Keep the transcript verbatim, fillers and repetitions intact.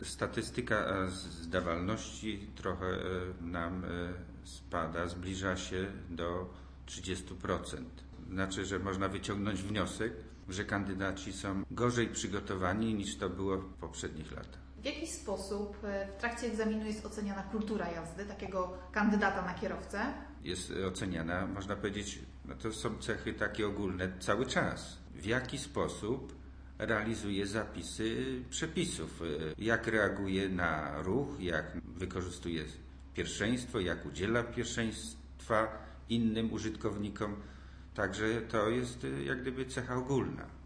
Statystyka zdawalności trochę nam spada, zbliża się do trzydziestu procent. Znaczy, że można wyciągnąć wniosek, że kandydaci są gorzej przygotowani niż to było w poprzednich latach. W jaki sposób w trakcie egzaminu jest oceniana kultura jazdy takiego kandydata na kierowcę? Jest oceniana, można powiedzieć, no to są cechy takie ogólne cały czas. W jaki sposób realizuje zapisy przepisów, jak reaguje na ruch, jak wykorzystuje pierwszeństwo, jak udziela pierwszeństwa innym użytkownikom. Także to jest jak gdyby cecha ogólna.